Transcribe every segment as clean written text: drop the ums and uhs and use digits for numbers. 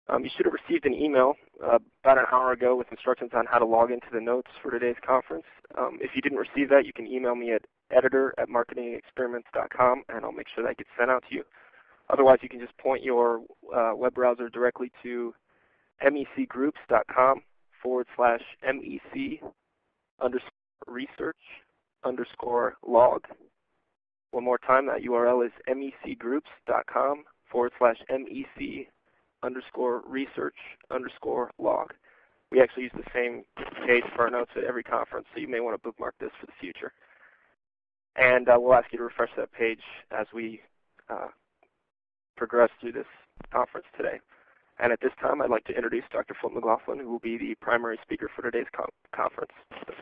You should have received an email about an hour ago with instructions on how to log into the notes for today's conference. If you didn't receive that, you can email me at editor@marketingexperiments.com, and I'll make sure that gets sent out to you. Otherwise, you can just point your web browser directly to mecgroups.com/mec_research_log. One more time, that URL is mecgroups.com/mec_research_log. We actually use the same page for our notes at every conference, so you may want to bookmark this for the future. And we'll ask you to refresh that page as we progress through this conference today. And at this time, I'd like to introduce Dr. Flint McLaughlin, who will be the primary speaker for today's conference.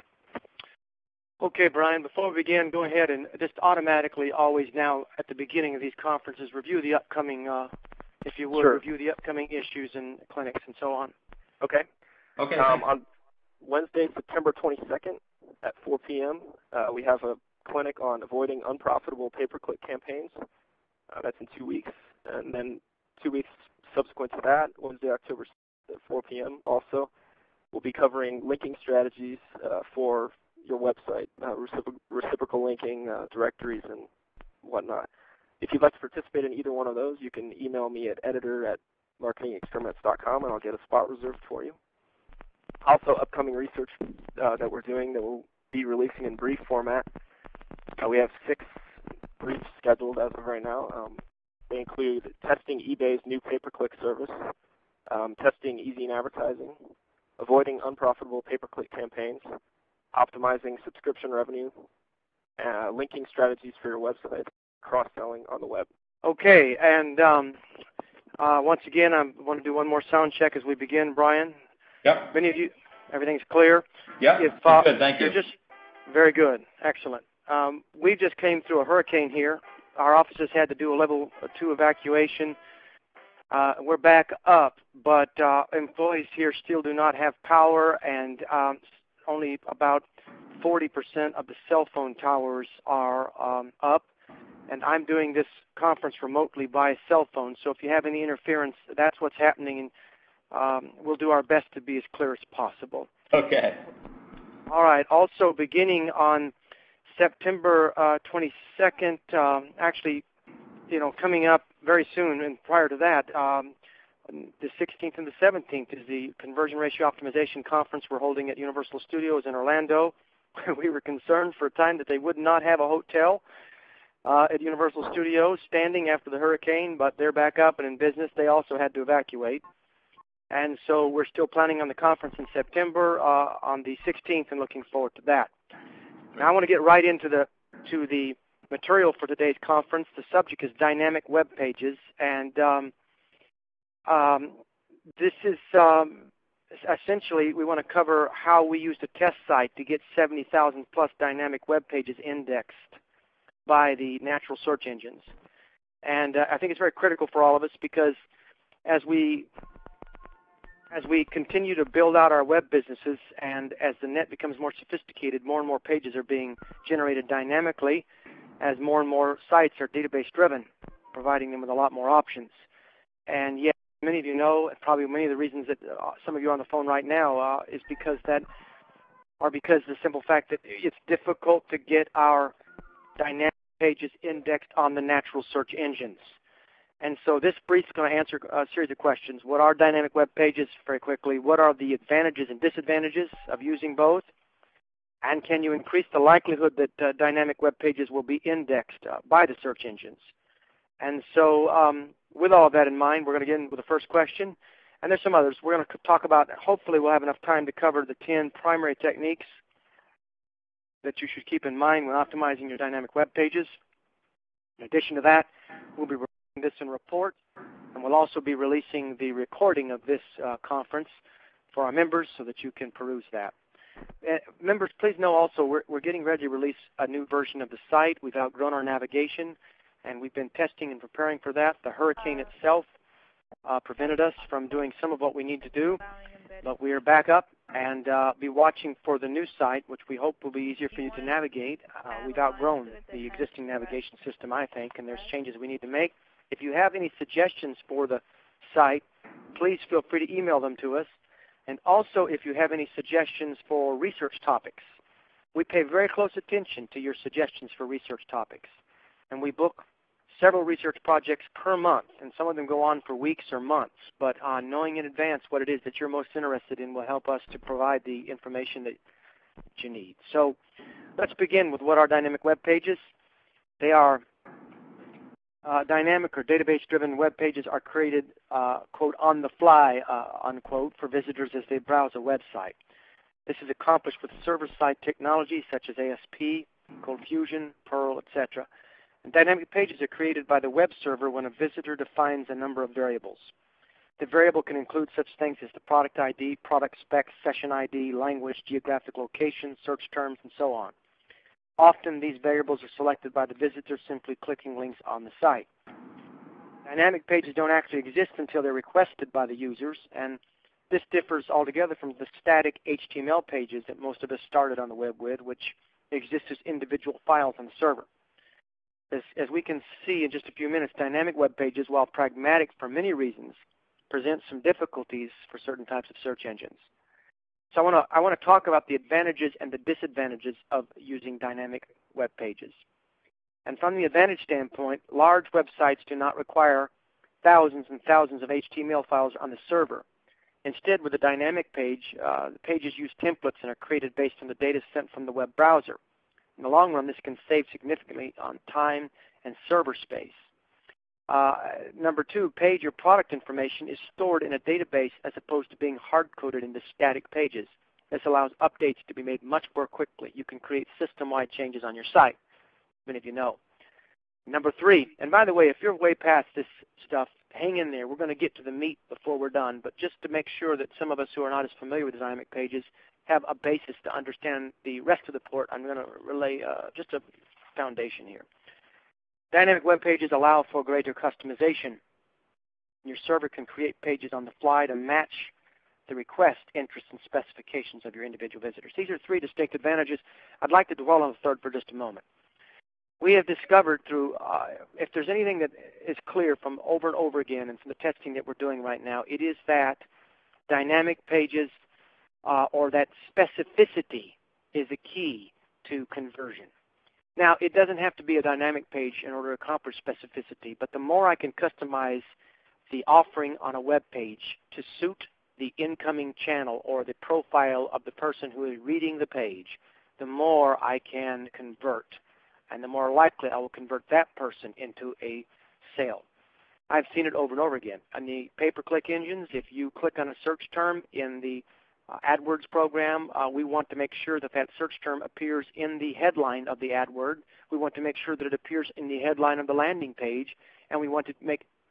Okay, Brian, before we begin, go ahead and just automatically, always now at the beginning of these conferences, review the upcoming, if you would, Sure. Review the upcoming issues and clinics and so on. Okay. Okay. On Wednesday, September 22nd at 4 p.m., we have a clinic on avoiding unprofitable pay-per-click campaigns. That's in 2 weeks. And then 2 weeks subsequent to that, Wednesday, October 6th at 4 p.m. also, we'll be covering linking strategies for your website, reciprocal linking, directories, and whatnot. If you'd like to participate in either one of those, you can email me at editor@marketingexperiments.com, and I'll get a spot reserved for you. Also, upcoming research that we're doing that we'll be releasing in brief format. We have 6 briefs scheduled as of right now. They include testing eBay's new pay-per-click service, testing easy advertising, avoiding unprofitable pay-per-click campaigns, optimizing subscription revenue, linking strategies for your website, cross-selling on the web. Okay, and once again, I want to do one more sound check as we begin, Brian. Yep. Many of you, everything's clear? Yep, good, thank you. Very good, excellent. We just came through a hurricane here. Our offices had to do a level 2 evacuation. We're back up, but employees here still do not have power, and only about 40% of the cell phone towers are up. And I'm doing this conference remotely by cell phone, so if you have any interference, that's what's happening, and we'll do our best to be as clear as possible. Okay. All right, also beginning on September 22nd, actually, coming up very soon, and prior to that, the 16th and the 17th is the Conversion Ratio Optimization Conference we're holding at Universal Studios in Orlando. We were concerned for a time that they would not have a hotel at Universal Studios standing after the hurricane, but they're back up and in business. They also had to evacuate. And so we're still planning on the conference in September on the 16th and looking forward to that. Now I want to get right into the material for today's conference. The subject is dynamic web pages, and this is essentially we want to cover how we used a test site to get 70,000 plus dynamic web pages indexed by the natural search engines. And I think it's very critical for all of us because as we continue to build out our web businesses and as the net becomes more sophisticated, more and more pages are being generated dynamically as more and more sites are database-driven, providing them with a lot more options. And yet, many of you know, and probably many of the reasons that some of you are on the phone right now is because the simple fact that it's difficult to get our dynamic pages indexed on the natural search engines. And so this brief is going to answer a series of questions. What are dynamic web pages, very quickly? What are the advantages and disadvantages of using both? And can you increase the likelihood that dynamic web pages will be indexed by the search engines? And so with all of that in mind, we're going to get into the first question. And there's some others. We're going to talk about, hopefully we'll have enough time to cover the 10 primary techniques that you should keep in mind when optimizing your dynamic web pages. In addition to that, we'll be releasing this in report, and we'll also be releasing the recording of this conference for our members so that you can peruse that. Members, please know also we're getting ready to release a new version of the site. We've outgrown our navigation, and we've been testing and preparing for that. The hurricane itself prevented us from doing some of what we need to do, but we are back up and be watching for the new site, which we hope will be easier for you to navigate. We've outgrown the existing navigation system, I think, and there's changes we need to make. If you have any suggestions for the site, please feel free to email them to us. And also, if you have any suggestions for research topics, we pay very close attention to your suggestions for research topics. And we book several research projects per month, and some of them go on for weeks or months. But knowing in advance what it is that you're most interested in will help us to provide the information that you need. So let's begin with what are dynamic web pages. They are dynamic or database-driven web pages are created, quote, on the fly, unquote, for visitors as they browse a website. This is accomplished with server-side technology such as ASP, Cold Fusion, Perl, etc. And dynamic pages are created by the web server when a visitor defines a number of variables. The variable can include such things as the product ID, product specs, session ID, language, geographic location, search terms, and so on. Often these variables are selected by the visitor simply clicking links on the site. Dynamic pages don't actually exist until they're requested by the users, and this differs altogether from the static HTML pages that most of us started on the web with, which exist as individual files on the server. As we can see in just a few minutes, dynamic web pages, while pragmatic for many reasons, present some difficulties for certain types of search engines. So I want to talk about the advantages and the disadvantages of using dynamic web pages. And from the advantage standpoint, large websites do not require thousands and thousands of HTML files on the server. Instead, with a dynamic page, the pages use templates and are created based on the data sent from the web browser. In the long run, this can save significantly on time and server space. Number two, page or product information is stored in a database as opposed to being hard-coded into static pages. This allows updates to be made much more quickly. You can create system-wide changes on your site, even if you know. Number three, and by the way, if you're way past this stuff, hang in there. We're going to get to the meat before we're done, but just to make sure that some of us who are not as familiar with dynamic pages have a basis to understand the rest of the port, I'm going to relay just a foundation here. Dynamic web pages allow for greater customization. Your server can create pages on the fly to match the request, interests, and specifications of your individual visitors. These are three distinct advantages. I'd like to dwell on the third for just a moment. We have discovered through, if there's anything that is clear from over and over again and from the testing that we're doing right now, it is that dynamic pages or that specificity is a key to conversion. Now, it doesn't have to be a dynamic page in order to accomplish specificity, but the more I can customize the offering on a web page to suit the incoming channel or the profile of the person who is reading the page, the more I can convert, and the more likely I will convert that person into a sale. I've seen it over and over again. On the pay-per-click engines, if you click on a search term in the AdWords program, we want to make sure that that search term appears in the headline of the AdWord. We want to make sure that it appears in the headline of the landing page, and we want to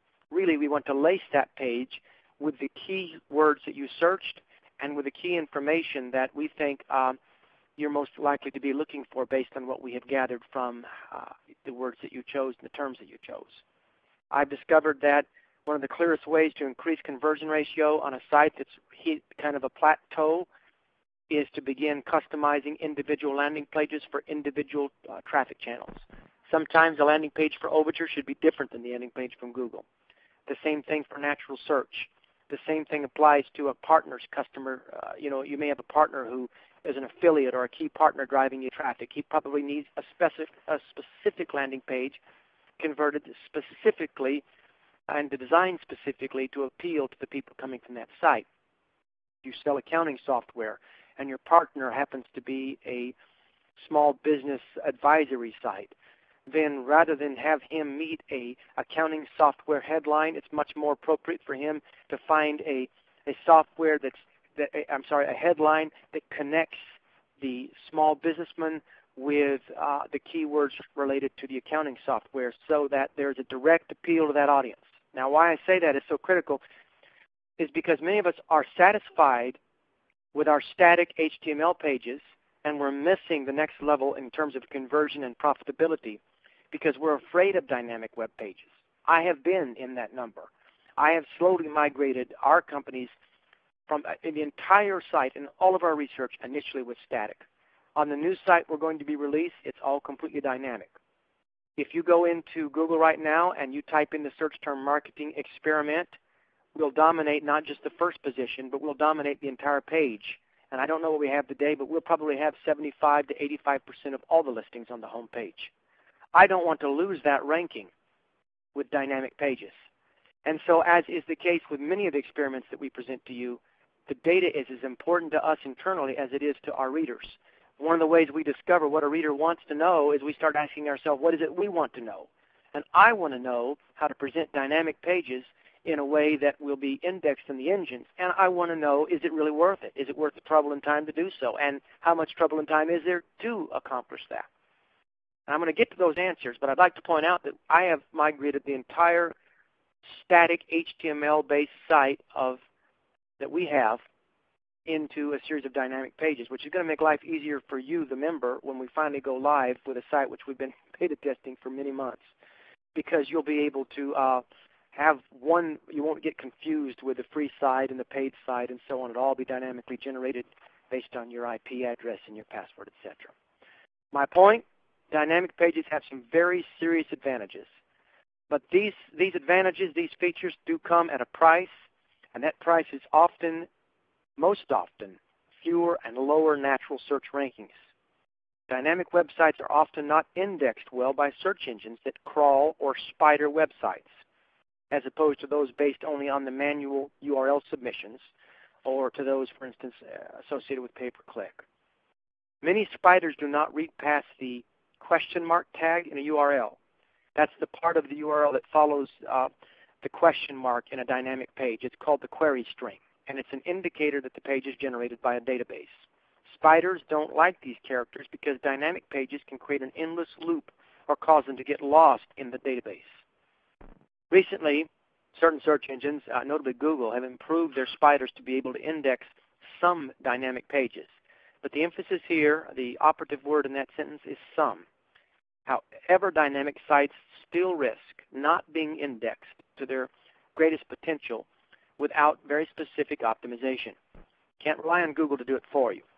lace that page with the key words that you searched and with the key information that we think you're most likely to be looking for based on what we have gathered from the words that you chose and the terms that you chose. I've discovered that one of the clearest ways to increase conversion ratio on a site that's hit kind of a plateau is to begin customizing individual landing pages for individual traffic channels. Sometimes the landing page for Overture should be different than the landing page from Google. The same thing for natural search. The same thing applies to a partner's customer. You may have a partner who is an affiliate or a key partner driving you traffic. He probably needs a specific landing page converted specifically and designed specifically to appeal to the people coming from that site. You sell accounting software, and your partner happens to be a small business advisory site. Then rather than have him meet a accounting software headline, it's much more appropriate for him to find a headline that connects the small businessman with the keywords related to the accounting software so that there's a direct appeal to that audience. Now, why I say that is so critical is because many of us are satisfied with our static HTML pages, and we're missing the next level in terms of conversion and profitability because we're afraid of dynamic web pages. I have been in that number. I have slowly migrated our companies from the entire site and all of our research initially was static. On the new site we're going to be released, it's all completely dynamic. If you go into Google right now and you type in the search term marketing experiment, we'll dominate not just the first position, but we'll dominate the entire page. And I don't know what we have today, but we'll probably have 75 to 85% of all the listings on the home page. I don't want to lose that ranking with dynamic pages. And so, as is the case with many of the experiments that we present to you, the data is as important to us internally as it is to our readers. One of the ways we discover what a reader wants to know is we start asking ourselves, what is it we want to know? And I want to know how to present dynamic pages in a way that will be indexed in the engines. And I want to know, is it really worth it? Is it worth the trouble and time to do so? And how much trouble and time is there to accomplish that? And I'm going to get to those answers, but I'd like to point out that I have migrated the entire static HTML-based site that we have into a series of dynamic pages, which is going to make life easier for you, the member, when we finally go live with a site which we've been beta testing for many months, because you'll be able to have one, you won't get confused with the free side and the paid side and so on. It'll all be dynamically generated based on your IP address and your password, etc. My point, dynamic pages have some very serious advantages. But these advantages, these features do come at a price, and that price is often, most often, fewer and lower natural search rankings. Dynamic websites are often not indexed well by search engines that crawl or spider websites, as opposed to those based only on the manual URL submissions, or to those, for instance, associated with pay-per-click. Many spiders do not read past the question mark tag in a URL. That's the part of the URL that follows the question mark in a dynamic page. It's called the query string, and it's an indicator that the page is generated by a database. Spiders don't like these characters because dynamic pages can create an endless loop or cause them to get lost in the database. Recently, certain search engines, notably Google, have improved their spiders to be able to index some dynamic pages. But the emphasis here, the operative word in that sentence, is some. However, dynamic sites still risk not being indexed to their greatest potential without very specific optimization. Can't rely on Google to do it for you.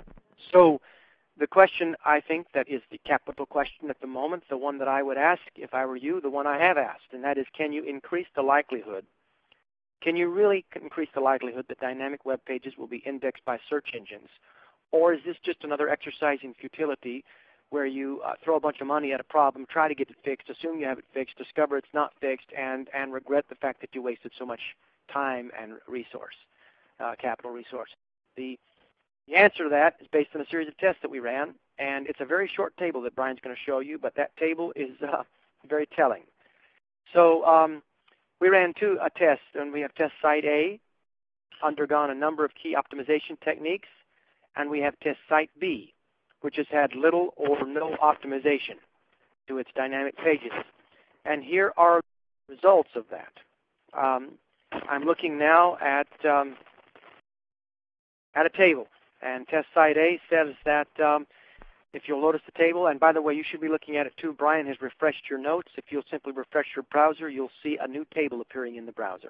So the question, I think, that is the capital question at the moment, the one that I would ask if I were you, the one I have asked, and that is, can you increase the likelihood? Can you really increase the likelihood that dynamic web pages will be indexed by search engines? Or is this just another exercise in futility where you throw a bunch of money at a problem, try to get it fixed, assume you have it fixed, discover it's not fixed, and regret the fact that you wasted so much time and resource, capital resource? The answer to that is based on a series of tests that we ran, and it's a very short table that Brian's going to show you, but that table is very telling. So we ran two tests, and we have test site A, undergone a number of key optimization techniques, and we have test site B, which has had little or no optimization to its dynamic pages. And here are the results of that. I'm looking now at a table, and test site A says that if you'll notice the table, and by the way, you should be looking at it too. Brian has refreshed your notes. If you'll simply refresh your browser, you'll see a new table appearing in the browser.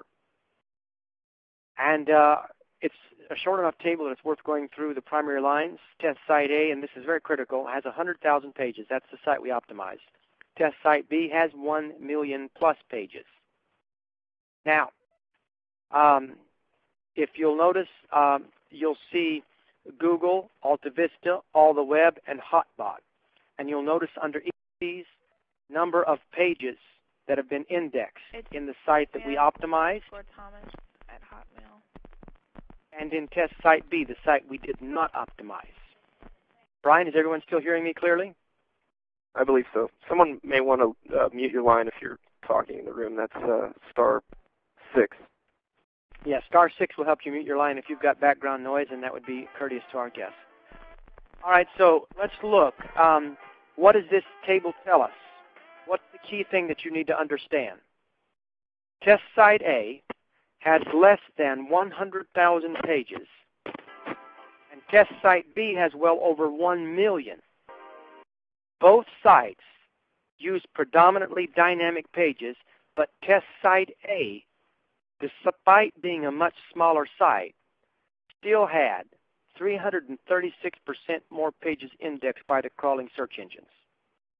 And it's a short enough table that it's worth going through the primary lines. Test site A, and this is very critical, has 100,000 pages. That's the site we optimized. Test site B has 1 million plus pages. Now, if you'll notice, you'll see Google, AltaVista, All the Web, and Hotbot. And you'll notice under each of these number of pages that have been indexed in the site that we optimized. Thomas at Hotmail. And in test site B, the site we did not optimize. Brian, is everyone still hearing me clearly? I believe so. Someone may want to mute your line if you're talking in the room. That's star 6. Yeah, star 6 will help you mute your line if you've got background noise, and that would be courteous to our guests. All right, so let's look. What does this table tell us? What's the key thing that you need to understand? Test site A has less than 100,000 pages, and test site B has well over 1 million. Both sites use predominantly dynamic pages, but test site A, despite being a much smaller site, still had 336% more pages indexed by the crawling search engines.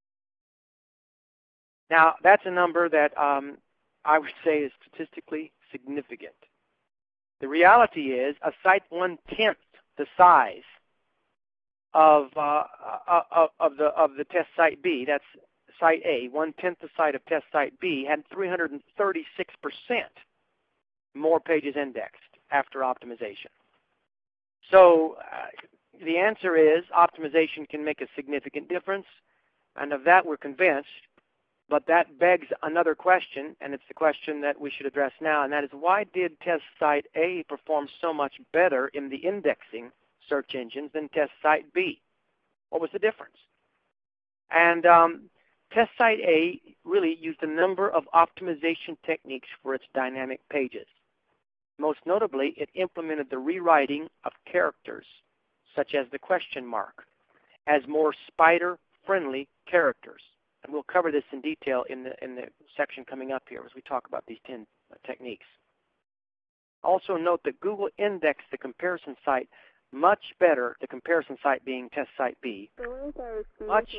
Now, that's a number that I would say is statistically significant. The reality is a site 1/10 the size of the test site B, that's site A, 1/10 the size of test site B, had 336% more pages indexed after optimization. So the answer is optimization can make a significant difference, and of that we're convinced. But that begs another question, and it's the question that we should address now, and that is, why did test site A perform so much better in the indexing search engines than test site B? What was the difference? And test site A really used a number of optimization techniques for its dynamic pages. Most notably, it implemented the rewriting of characters, such as the question mark, as more spider-friendly characters. And we'll cover this in detail in the section coming up here as we talk about these 10 techniques. Also note that Google indexed the comparison site much better, the comparison site being test site B. Much.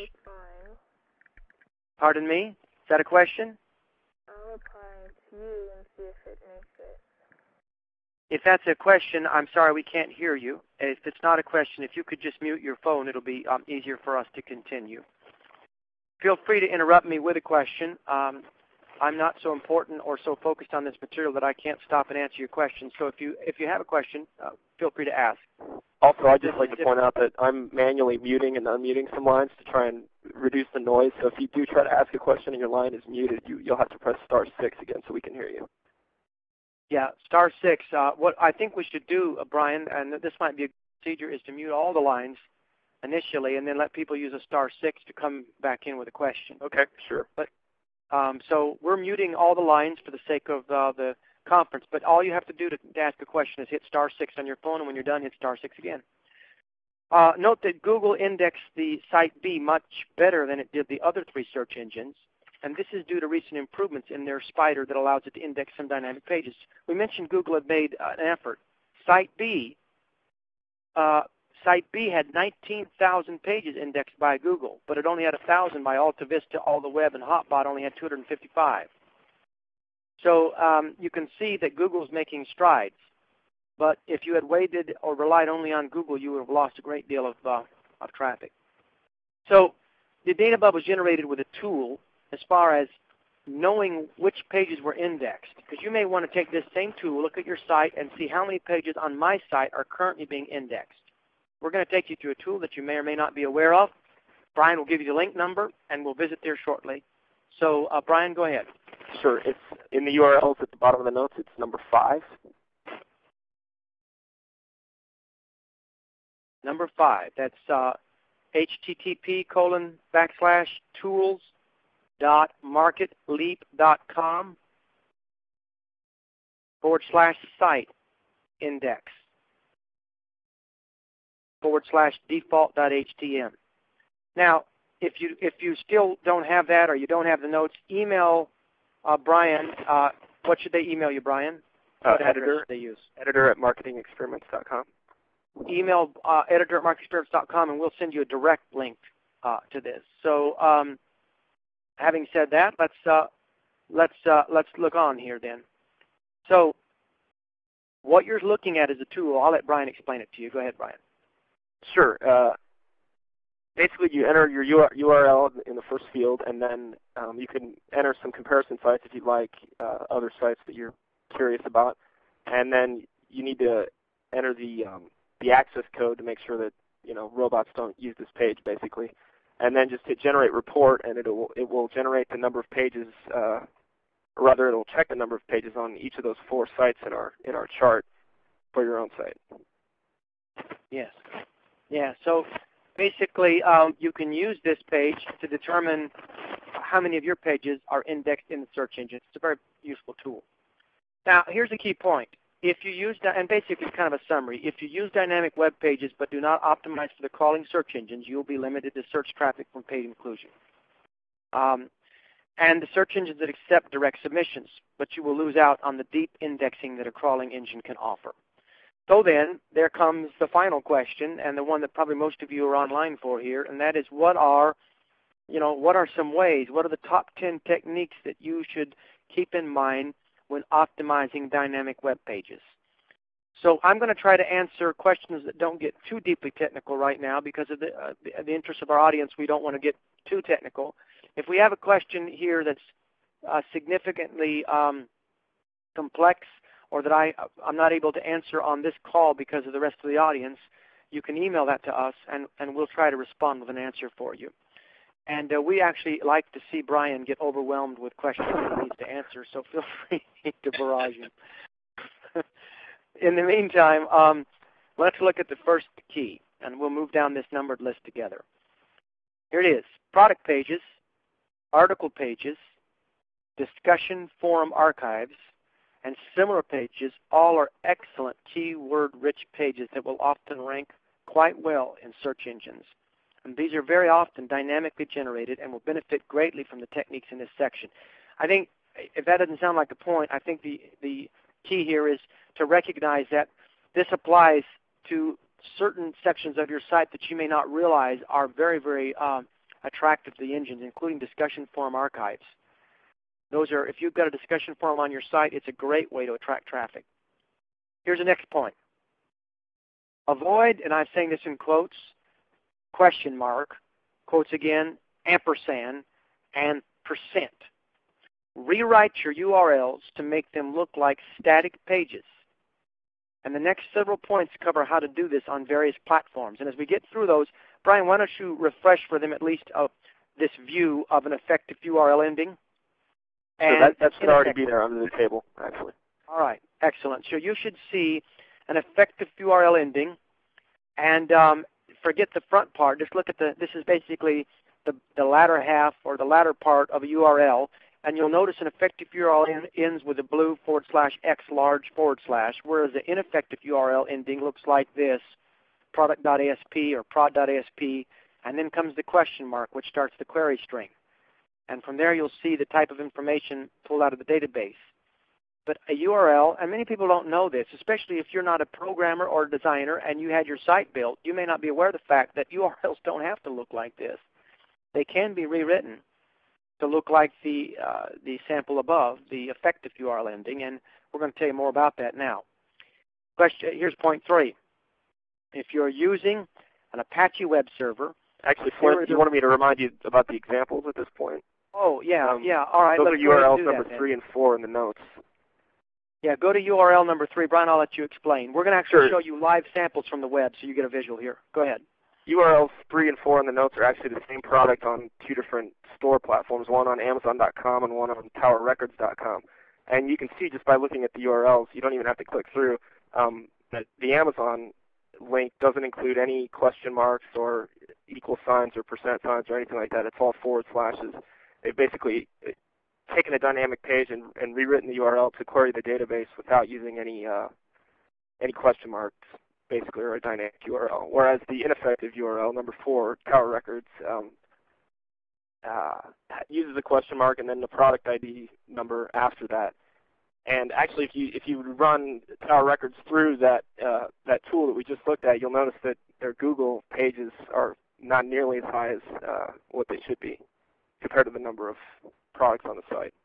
Pardon me? Is that a question? I'll reply to you and see if it makes it. If that's a question, I'm sorry, we can't hear you. If it's not a question, if you could just mute your phone, it'll be easier for us to continue. Feel free to interrupt me with a question. I'm not so important or so focused on this material that I can't stop and answer your question. So if you have a question, feel free to ask. Also, I'd just like to point out that I'm manually muting and unmuting some lines to try and reduce the noise. So if you do try to ask a question and your line is muted, you'll have to press *6 again so we can hear you. Yeah, *6. What I think we should do, Brian, and this might be a procedure, is to mute all the lines initially and then let people use a *6 to come back in with a question. Okay, sure. But so we're muting all the lines for the sake of the conference, but all you have to do to ask a question is hit *6 on your phone, and when you're done, hit *6 again. Note that Google indexed the site B much better than it did the other 3 search engines, and this is due to recent improvements in their spider that allows it to index some dynamic pages. We mentioned Google had made an effort. Site B had 19,000 pages indexed by Google, but it only had 1,000 by AltaVista, AllTheWeb, and Hotbot only had 255. So you can see that Google's making strides. But if you had waited or relied only on Google, you would have lost a great deal of traffic. So the data above was generated with a tool as far as knowing which pages were indexed. Because you may want to take this same tool, look at your site, and see how many pages on my site are currently being indexed. We're going to take you through a tool that you may or may not be aware of. Brian will give you the link number, and we'll visit there shortly. So, Brian, go ahead. Sure. It's in the URLs at the bottom of the notes. It's number 5. Number 5. That's http://tools.marketleap.com/site index /default.htm. Now, if you still don't have that or you don't have the notes, email Brian. What should they email you, Brian? What editor they use? Editor@marketingexperiments.com. Email editor@marketingexperiments.com, and we'll send you a direct link to this. So, having said that, let's look on here then. So, what you're looking at is a tool. I'll let Brian explain it to you. Go ahead, Brian. Sure. Basically, you enter your URL in the first field, and then you can enter some comparison sites if you'd like, other sites that you're curious about, and then you need to enter the access code to make sure that robots don't use this page, basically, and then just hit Generate Report, and it will generate the number of pages, or rather, it'll check the number of pages on each of those 4 sites in our chart for your own site. Yes. Yeah, so basically you can use this page to determine how many of your pages are indexed in the search engine. It's a very useful tool. Now, here's a key point. If you use, and basically it's kind of a summary, if you use dynamic web pages but do not optimize for the crawling search engines, you'll be limited to search traffic from paid inclusion. And the search engines that accept direct submissions, but you will lose out on the deep indexing that a crawling engine can offer. So then, there comes the final question, and the one that probably most of you are online for here, and that is, what are some ways, what are the top 10 techniques that you should keep in mind when optimizing dynamic web pages. So I'm going to try to answer questions that don't get too deeply technical right now because of the interest of our audience. We don't want to get too technical. If we have a question here that's significantly complex or that I'm not able to answer on this call because of the rest of the audience, you can email that to us, and we'll try to respond with an answer for you. And we actually like to see Brian get overwhelmed with questions that he needs to answer, so feel free to barrage him. In the meantime, let's look at the first key, and we'll move down this numbered list together. Here it is. Product pages, article pages, discussion forum archives, and similar pages all are excellent keyword-rich pages that will often rank quite well in search engines. And these are very often dynamically generated and will benefit greatly from the techniques in this section. I think, if that doesn't sound like a point, I think the key here is to recognize that this applies to certain sections of your site that you may not realize are very, very attractive to the engines, including discussion forum archives. Those are, if you've got a discussion forum on your site, it's a great way to attract traffic. Here's the next point. Avoid, and I'm saying this in quotes, question mark, quotes again, ampersand, and %. Rewrite your URLs to make them look like static pages. And the next several points cover how to do this on various platforms. And as we get through those, Brian, why don't you refresh for them at least this view of an effective URL ending? So that should already be there under the table, actually. All right, excellent. So you should see an effective URL ending, and forget the front part. Just look at this is basically the latter half or the latter part of a URL, and you'll notice an effective URL ends with a blue /x large /, whereas the ineffective URL ending looks like this, product.asp or prod.asp, and then comes the question mark, which starts the query string. And from there, you'll see the type of information pulled out of the database. But a URL, and many people don't know this, especially if you're not a programmer or a designer and you had your site built, you may not be aware of the fact that URLs don't have to look like this. They can be rewritten to look like the sample above, the effective URL ending, and we're going to tell you more about that now. Here's point 3. If you're using an Apache web server... Actually, Flint, you wanted me to remind you about the examples at this point? Oh, yeah, all right. Those are URLs number 3 and 4 in the notes. Yeah, go to URL number 3. Brian, I'll let you explain. We're going to actually show you live samples from the web so you get a visual here. Go ahead. URLs 3 and 4 in the notes are actually the same product on 2 different store platforms, one on Amazon.com and one on TowerRecords.com. And you can see just by looking at the URLs, you don't even have to click through, that the Amazon link doesn't include any question marks or equal signs or % signs or anything like that. It's all /. They've basically taken a dynamic page and rewritten the URL to query the database without using any question marks, basically, or a dynamic URL. Whereas the ineffective URL, number 4, Tower Records, uses a question mark and then the product ID number after that. And actually, if you run Tower Records through that tool that we just looked at, you'll notice that their Google pages are not nearly as high as what they should be compared to the number of products on the site.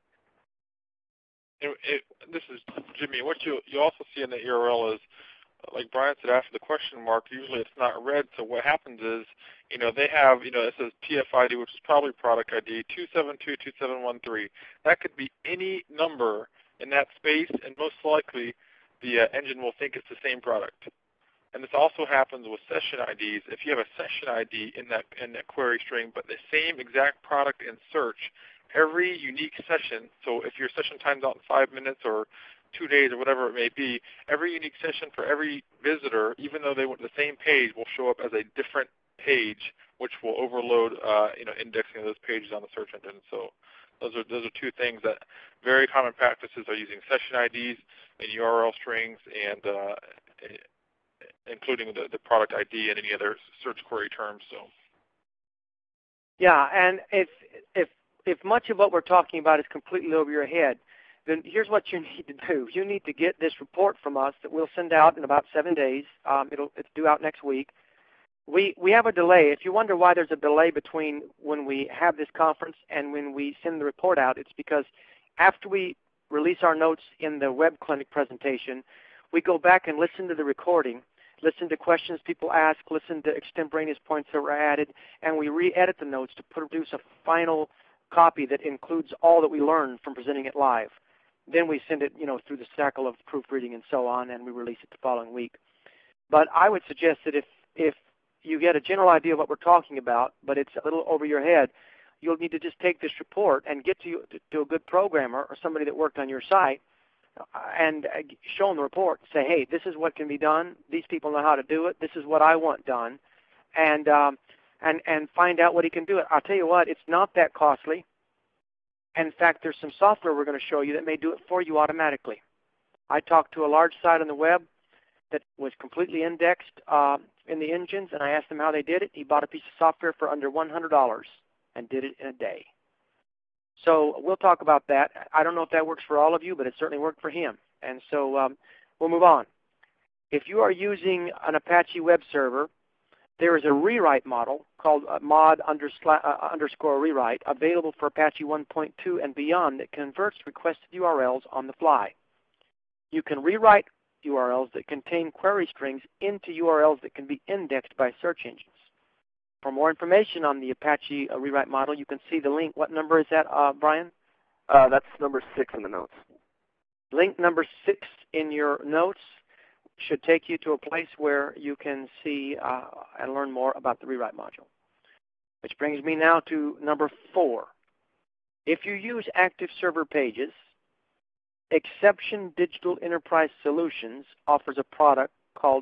This is Jimmy. What you also see in the URL is, like Brian said, after the question mark, usually it's not read. So what happens is, they have, it says PFID, which is probably product ID 2722713. That could be any number in that space, and most likely the engine will think it's the same product. And this also happens with session IDs. If you have a session ID in that query string, but the same exact product in search, every unique session, so if your session time's out in 5 minutes or 2 days or whatever it may be, every unique session for every visitor, even though they went to the same page, will show up as a different page, which will overload indexing of those pages on the search engine. So those are 2 things that very common practices are using session IDs and URL strings, and including the product ID and any other search query terms. So. Yeah, and if much of what we're talking about is completely over your head, then here's what you need to do. You need to get this report from us that we'll send out in about 7 days. It's due out next week. We have a delay. If you wonder why there's a delay between when we have this conference and when we send the report out, it's because after we release our notes in the web clinic presentation, we go back and listen to the recording, listen to questions people ask, listen to extemporaneous points that were added, and we re-edit the notes to produce a final copy that includes all that we learned from presenting it live. Then we send it, through the cycle of proofreading and so on, and we release it the following week. But I would suggest that if you get a general idea of what we're talking about, but it's a little over your head, you'll need to just take this report and get to a good programmer or somebody that worked on your site and show them the report. Say, hey, this is what can be done. These people know how to do it. This is what I want done, and find out what he can do it. I'll tell you what, it's not that costly. In fact, there's some software we're going to show you that may do it for you automatically. I talked to a large site on the web that was completely indexed in the engines, and I asked him how they did it. He bought a piece of software for under $100 and did it in a day. So we'll talk about that. I don't know if that works for all of you, but it certainly worked for him. And so we'll move on. If you are using an Apache web server, there is a rewrite model called mod_rewrite available for Apache 1.2 and beyond that converts requested URLs on the fly. You can rewrite URLs that contain query strings into URLs that can be indexed by search engines. For more information on the Apache rewrite model, you can see the link. What number is that, Brian? That's number 6 in the notes. Link number 6 in your notes should take you to a place where you can see and learn more about the rewrite module. Which brings me now to number 4. If you use active server pages, Exception Digital Enterprise Solutions offers a product called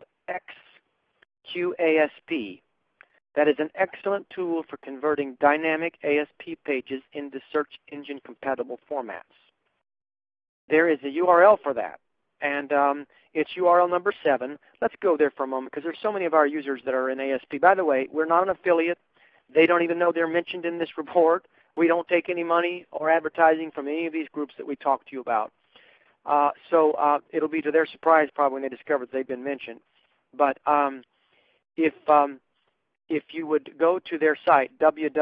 XQASP. That is an excellent tool for converting dynamic ASP pages into search engine compatible formats. There is a URL for that, and it's URL number 7. Let's go there for a moment because there's so many of our users that are in ASP. By the way, we're not an affiliate. They don't even know they're mentioned in this report. We don't take any money or advertising from any of these groups that we talk to you about. So it'll be to their surprise probably when they discover that they've been mentioned. But if you would go to their site,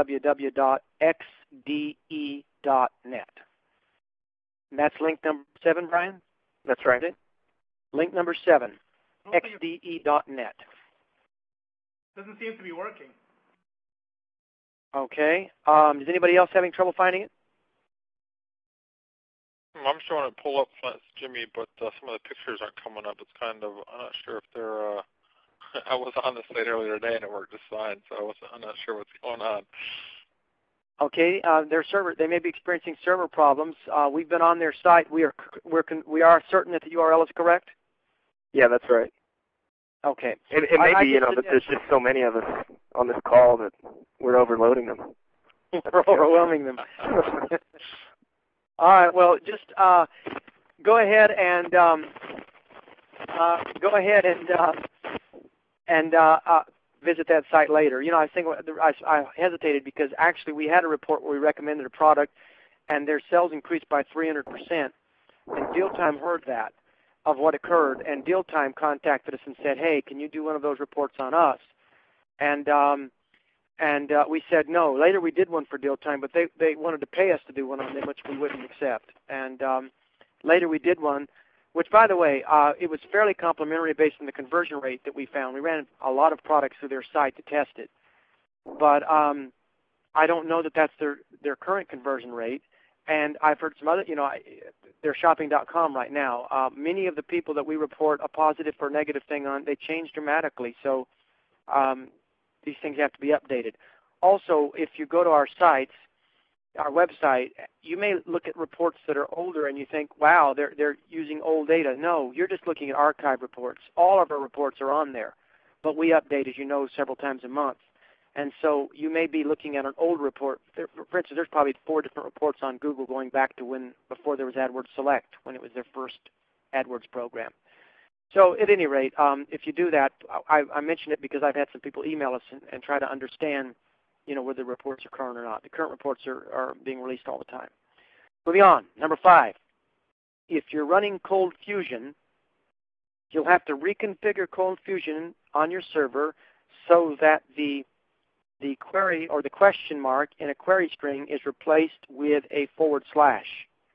www.xde.net. And that's link number 7, Brian? That's right. Link number 7, xde.net. Doesn't seem to be working. Okay. Is anybody else having trouble finding it? I'm showing it pull up, Jimmy, but some of the pictures aren't coming up. It's kind of, I'm not sure if they're, I was on the site earlier today and it worked just fine, so I'm not sure what's going on. Okay, they may be experiencing server problems. We've been on their site. We are certain that the URL is correct? Yeah, that's right. Okay. It may be, that there's just so many of us on this call that we're overloading them. We're overwhelming them. All right. Well, just go ahead and visit that site later. I think I hesitated because actually we had a report where we recommended a product, and their sales increased by 300%. And DealTime heard that of what occurred, and DealTime contacted us and said, "Hey, can you do one of those reports on us?" And we said no. Later we did one for DealTime, but they wanted to pay us to do one on them, which we wouldn't accept. And later we did one, which, by the way, it was fairly complimentary based on the conversion rate that we found. We ran a lot of products through their site to test it. But I don't know that that's their current conversion rate. And I've heard some other, they're shopping.com right now. Many of the people that we report a positive or negative thing on, they change dramatically. So these things have to be updated. Also, if you go to our sites, our website, you may look at reports that are older and you think, wow, they're using old data. No, you're just looking at archive reports. All of our reports are on there, but we update, as you know, several times a month. And so you may be looking at an old report. For instance, there's probably 4 different reports on Google going back to before there was AdWords Select, when it was their first AdWords program. So at any rate, if you do that, I mention it because I've had some people email us and try to understand, whether the reports are current or not. The current reports are being released all the time. Moving on, number 5. If you're running Cold Fusion, you'll have to reconfigure Cold Fusion on your server so that the query or the question mark in a query string is replaced with a /.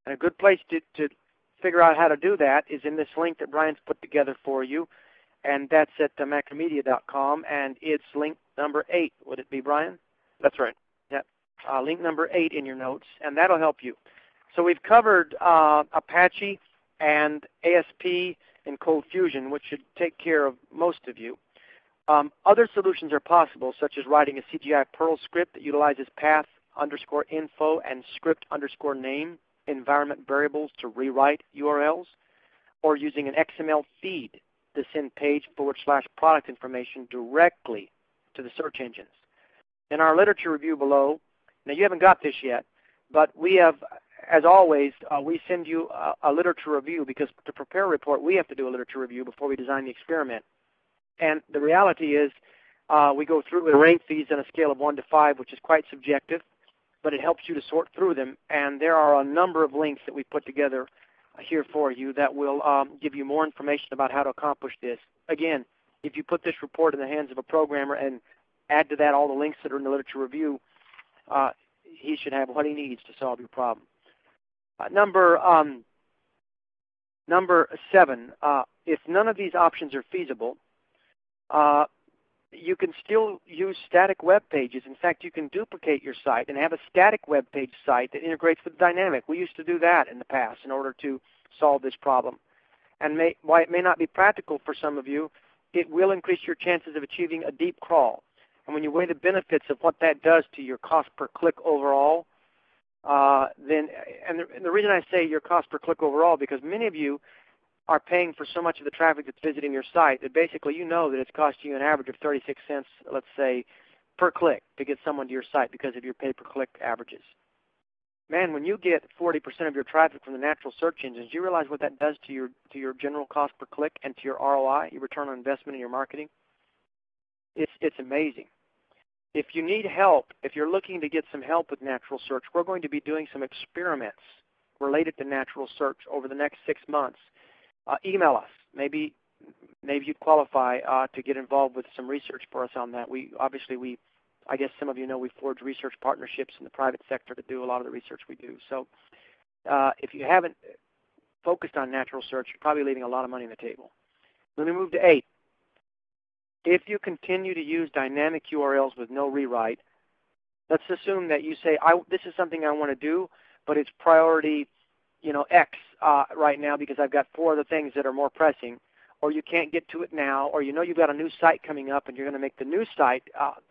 And a good place to figure out how to do that is in this link that Brian's put together for you, and that's at macromedia.com, and it's link number 8. Would it be, Brian? That's right. Yep. Link number 8 in your notes, and that'll help you. So we've covered Apache and ASP and Cold Fusion, which should take care of most of you. Other solutions are possible, such as writing a CGI Perl script that utilizes path_info and script_name environment variables to rewrite URLs, or using an XML feed to send page/product information directly to the search engines. In our literature review below, now you haven't got this yet, but we have, as always, we send you a literature review, because to prepare a report, we have to do a literature review before we design the experiment. And the reality is we go through and rank these on a scale of 1 to 5, which is quite subjective, but it helps you to sort through them. And there are a number of links that we put together here for you that will give you more information about how to accomplish this. Again, if you put this report in the hands of a programmer and add to that all the links that are in the literature review, he should have what he needs to solve your problem. Number 7, if none of these options are feasible, you can still use static web pages. In fact, you can duplicate your site and have a static web page site that integrates with dynamic. We used to do that in the past in order to solve this problem. And while it may not be practical for some of you, it will increase your chances of achieving a deep crawl. And when you weigh the benefits of what that does to your cost per click overall, the reason I say your cost per click overall, because many of you are paying for so much of the traffic that's visiting your site that basically you know that it's costing you an average of 36 cents, let's say, per click to get someone to your site because of your pay-per-click averages. Man, when you get 40% of your traffic from the natural search engines, do you realize what that does to your general cost per click and to your ROI, your return on investment in your marketing? It's amazing. If you need help, if you're looking to get some help with natural search, we're going to be doing some experiments related to natural search over the next 6 months. Email us. Maybe you'd qualify to get involved with some research for us on that. I guess some of you know we forge research partnerships in the private sector to do a lot of the research we do. So if you haven't focused on natural search, you're probably leaving a lot of money on the table. Let me move to 8. If you continue to use dynamic URLs with no rewrite, let's assume that you say, this is something I want to do, but it's priority X right now because I've got 4 other things that are more pressing, or you can't get to it now, or you've got a new site coming up and you're going to make the new site,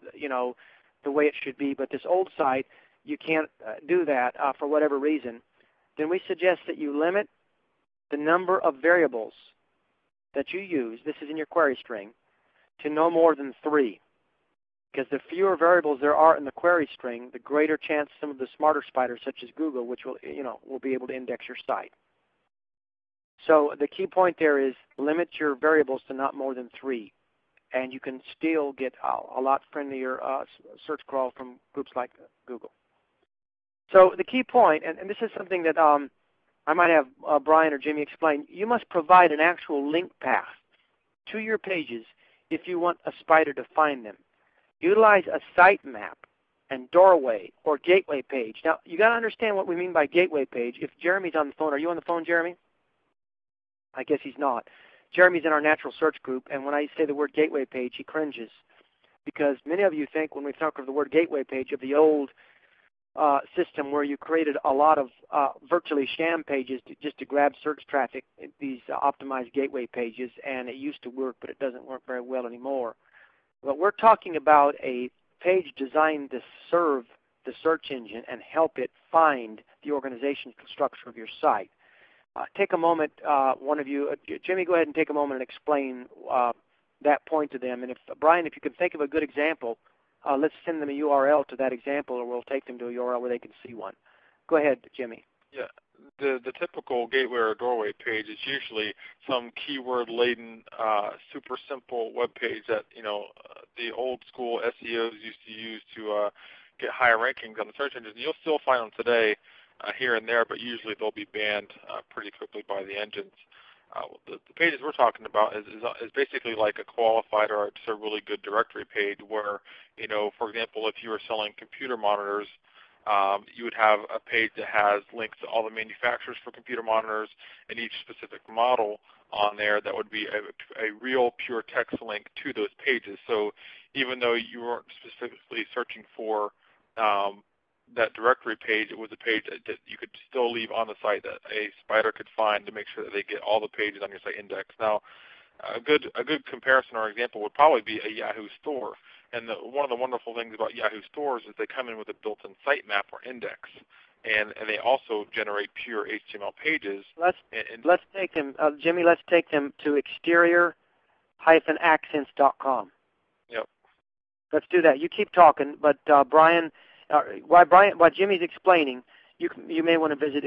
the way it should be, but this old site, you can't do that for whatever reason, then we suggest that you limit the number of variables that you use, this is in your query string, to no more than 3. Because the fewer variables there are in the query string, the greater chance some of the smarter spiders, such as Google, which will be able to index your site. So the key point there is limit your variables to not more than 3, and you can still get a lot friendlier search crawl from groups like Google. So the key point, and this is something that I might have Brian or Jimmy explain, you must provide an actual link path to your pages if you want a spider to find them. Utilize a sitemap and doorway or gateway page. Now, you got to understand what we mean by gateway page. If Jeremy's on the phone, are you on the phone, Jeremy? I guess he's not. Jeremy's in our natural search group, and when I say the word gateway page, he cringes because many of you think when we talk of the word gateway page of the old system where you created a lot of virtually sham pages just to grab search traffic, these optimized gateway pages, and it used to work, but it doesn't work very well anymore. But we're talking about a page designed to serve the search engine and help it find the organizational structure of your site. Take a moment, one of you, Jimmy, go ahead and take a moment and explain that point to them. And Brian, if you can think of a good example, let's send them a URL to that example, or we'll take them to a URL where they can see one. Go ahead, Jimmy. Yeah. The typical gateway or doorway page is usually some keyword-laden, super simple web page that the old school SEOs used to use to get higher rankings on the search engines. And you'll still find them today here and there, but usually they'll be banned pretty quickly by the engines. The pages we're talking about is basically like a qualified or just a really good directory page where, for example, if you were selling computer monitors, you would have a page that has links to all the manufacturers for computer monitors and each specific model on there. That would be a real pure text link to those pages. So even though you weren't specifically searching for that directory page, it was a page that you could still leave on the site that a spider could find to make sure that they get all the pages on your site indexed. Now, a good comparison or example would probably be a Yahoo store. And one of the wonderful things about Yahoo stores is they come in with a built-in sitemap or index, and they also generate pure HTML pages. Let's take them, Jimmy. Let's take them to exterior-accents.com. Yep. Let's do that. You keep talking, but Brian, while Jimmy's explaining, you may want to visit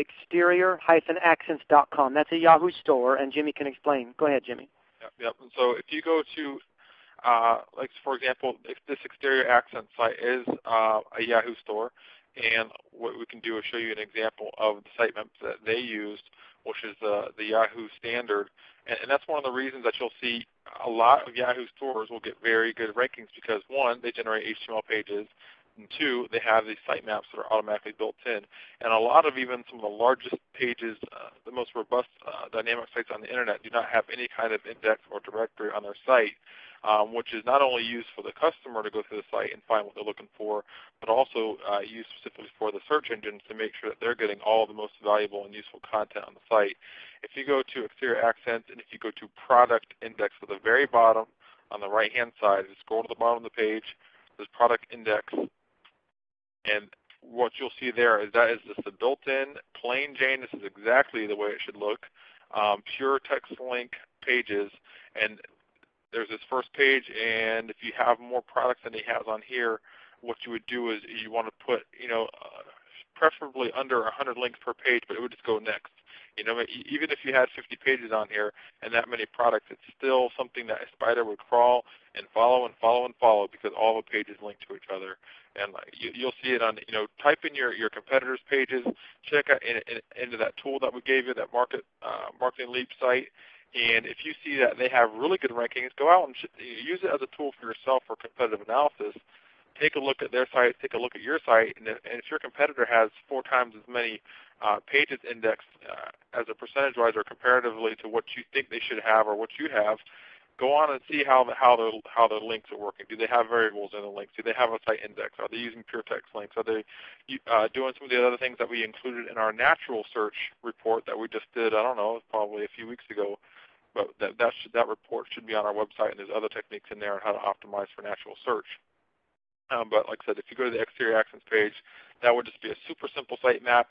exterior-accents.com. That's a Yahoo store, and Jimmy can explain. Go ahead, Jimmy. Yep. So if you go to like, for example, if this Exterior Accent site is a Yahoo store, and what we can do is show you an example of the sitemap that they used, which is the Yahoo standard. And that's one of the reasons that you'll see a lot of Yahoo stores will get very good rankings because, one, they generate HTML pages, and two, they have these sitemaps that are automatically built in. And a lot of even some of the largest pages, the most robust dynamic sites on the Internet do not have any kind of index or directory on their site, which is not only used for the customer to go through the site and find what they're looking for, but also used specifically for the search engines to make sure that they're getting all the most valuable and useful content on the site. If you go to Exterior Accents and if you go to Product Index at the very bottom on the right-hand side, just scroll to the bottom of the page, there's Product Index, and what you'll see there is that is just a built-in, plain Jane, this is exactly the way it should look, pure text link pages, and there's this first page, and if you have more products than he has on here, what you would do is you want to put, preferably under 100 links per page, but it would just go next. Even if you had 50 pages on here and that many products, it's still something that a spider would crawl and follow and follow and follow because all the pages link to each other. And you'll see it on, type in your competitors' pages, check out into that tool that we gave you, that Marketing Leap site. And if you see that they have really good rankings, go out and use it as a tool for yourself for competitive analysis. Take a look at their site, take a look at your site, and if your competitor has 4 times as many pages indexed as a percentage-wise or comparatively to what you think they should have or what you have, go on and see how their links are working. Do they have variables in the links? Do they have a site index? Are they using pure text links? Are they doing some of the other things that we included in our natural search report that we just did, I don't know, probably a few weeks ago? But that report should be on our website, and there's other techniques in there on how to optimize for natural search. But like I said, if you go to the Exterior Accents page, that would just be a super simple sitemap.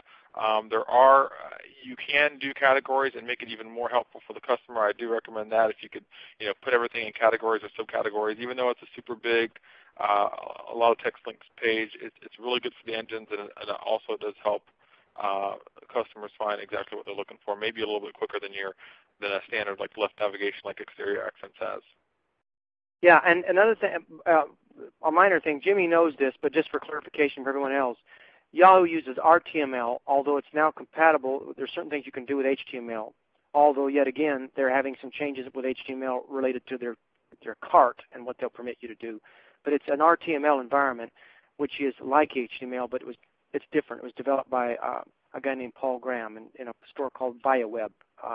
You can do categories and make it even more helpful for the customer. I do recommend that if you could, put everything in categories or subcategories. Even though it's a super big, a lot of text links page, it's really good for the engines, and it also does help customers find exactly what they're looking for, maybe a little bit quicker than a standard like left navigation like Exterior Accents has. Yeah, and another thing, a minor thing, Jimmy knows this, but just for clarification for everyone else, Yahoo uses RTML, although it's now compatible. There's certain things you can do with HTML, although yet again, they're having some changes with HTML related to their cart and what they'll permit you to do. But it's an RTML environment, which is like HTML, but it's different. It was developed by a guy named Paul Graham in a store called BioWeb.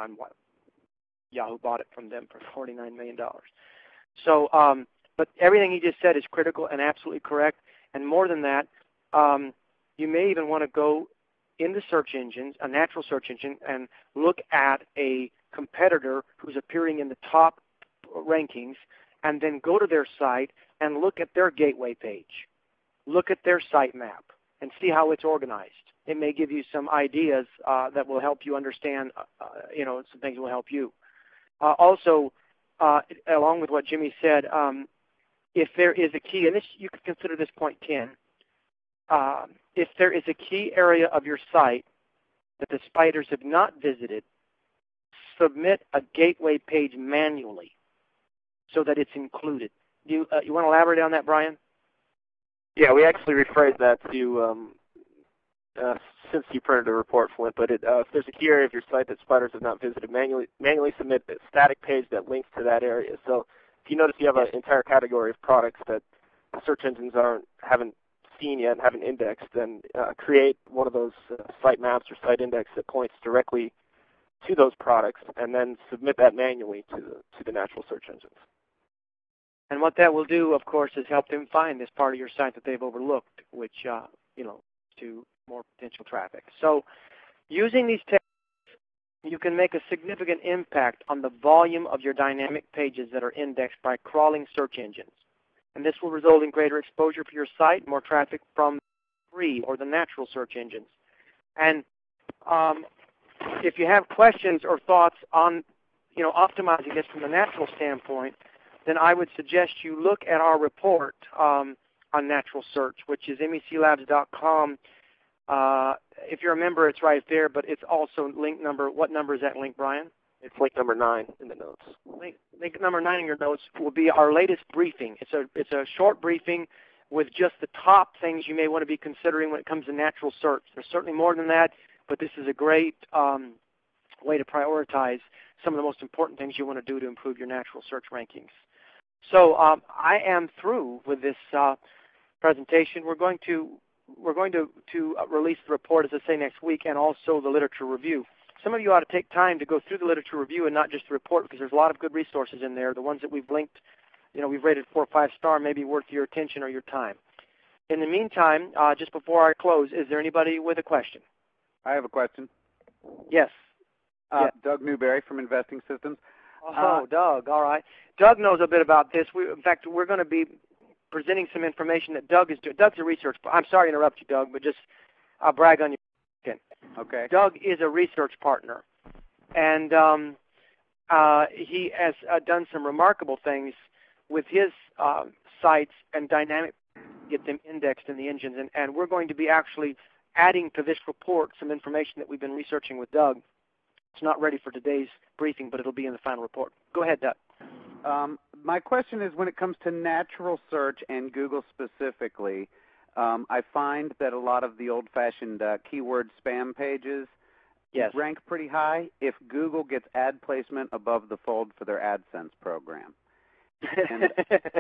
Yahoo bought it from them for $49 million. So, but everything he just said is critical and absolutely correct. And more than that, you may even want to go into search engines, a natural search engine, and look at a competitor who's appearing in the top rankings, and then go to their site and look at their gateway page. Look at their sitemap and see how it's organized. It may give you some ideas that will help you understand, some things will help you. Also, along with what Jimmy said, if there is a key, and this you could consider this point 10, if there is a key area of your site that the spiders have not visited, submit a gateway page manually so that it's included. You want to elaborate on that, Brian? Yeah, we actually rephrased that to since you printed a report, Flint, but if there's a key area of your site that spiders have not visited, manually submit a static page that links to that area. So if you notice you have an entire category of products that search engines haven't seen yet and haven't indexed, then create one of those site maps or site index that points directly to those products, and then submit that manually to the natural search engines. And what that will do, of course, is help them find this part of your site that they've overlooked, which to more potential traffic. So, using these techniques, you can make a significant impact on the volume of your dynamic pages that are indexed by crawling search engines. And this will result in greater exposure for your site, more traffic from free or the natural search engines. And if you have questions or thoughts on, optimizing this from the natural standpoint, then I would suggest you look at our report on natural search, which is meclabs.com. If you remember, it's right there, but it's also link number. What number is that link, Brian? It's link number 9 in the notes. Link number 9 in your notes will be our latest briefing. It's a short briefing with just the top things you may want to be considering when it comes to natural search. There's certainly more than that, but this is a great way to prioritize some of the most important things you want to do to improve your natural search rankings. So I am through with this presentation. We're going to release the report, as I say, next week, and also the literature review. Some of you ought to take time to go through the literature review and not just the report, because there's a lot of good resources in there. The ones that we've linked, we've rated 4 or 5 star, may be worth your attention or your time. In the meantime, just before I close, is there anybody with a question? I have a question. Yes. Doug Newberry from Investing Systems. Doug, all right. Doug knows a bit about this. In fact, we're going to be presenting some information that Doug is doing. Doug's a research. I'm sorry to interrupt you, Doug, but just I'll brag on you. Okay. Doug is a research partner, and he has done some remarkable things with his sites and dynamic, get them indexed in the engines. And we're going to be actually adding to this report some information that we've been researching with Doug. It's not ready for today's briefing, but it'll be in the final report. Go ahead, Doug. My question is, when it comes to natural search and Google specifically, I find that a lot of the old-fashioned keyword spam pages rank pretty high if Google gets ad placement above the fold for their AdSense program. And,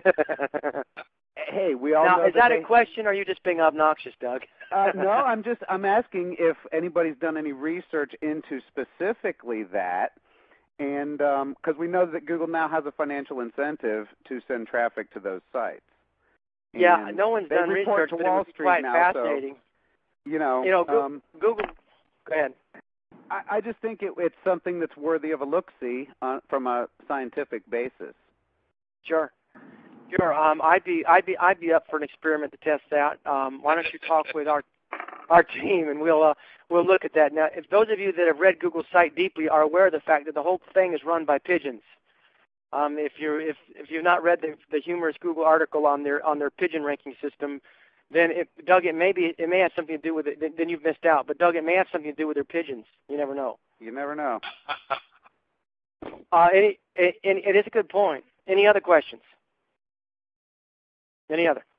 hey, we all know. Now, is that a question, or are you just being obnoxious, Doug? No, I'm asking if anybody's done any research into specifically that, and because we know that Google now has a financial incentive to send traffic to those sites. Yeah, no one's done research, but it would be quite fascinating. So, Google. Go ahead. I just think it's something that's worthy of a look-see from a scientific basis. Sure. I'd be up for an experiment to test that. Why don't you talk with our team, and we'll look at that. Now, if those of you that have read Google's site deeply are aware of the fact that the whole thing is run by pigeons. If you've not read the humorous Google article on their pigeon ranking system, then Doug, it may have something to do with it. Then you've missed out. But Doug, it may have something to do with their pigeons. You never know. You never know. It is a good point. Any other questions? Any other?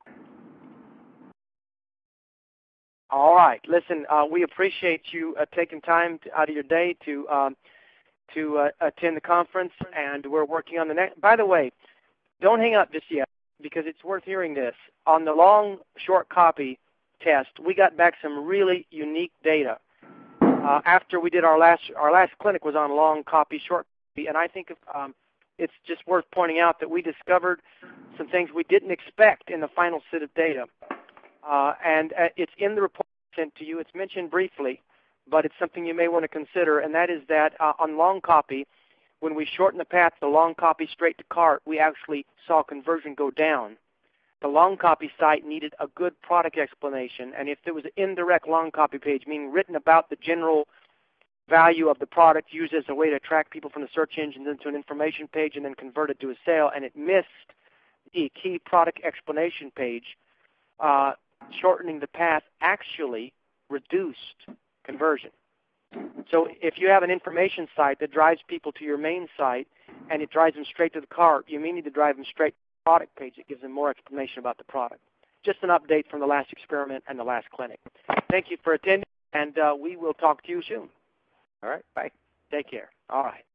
All right. Listen, we appreciate you taking time out of your day to attend the conference, and we're working on the next. By the way, don't hang up just yet, because it's worth hearing this. On the long short copy test, we got back some really unique data. After we did our last clinic was on long copy, short copy, and I think it's just worth pointing out that we discovered some things we didn't expect in the final set of data. And it's in the report sent to you. It's mentioned briefly, but it's something you may want to consider, and that is that on long copy, when we shorten the path to long copy straight to cart, we actually saw conversion go down. The long copy site needed a good product explanation, and if there was an indirect long copy page, meaning written about the general value of the product used as a way to attract people from the search engines into an information page and then convert it to a sale, and it missed the key product explanation page, shortening the path actually reduced conversion. So if you have an information site that drives people to your main site and it drives them straight to the cart, you may need to drive them straight to the product page that gives them more explanation about the product. Just an update from the last experiment and the last clinic. Thank you for attending, and we will talk to you soon. All right, bye. Take care. All right.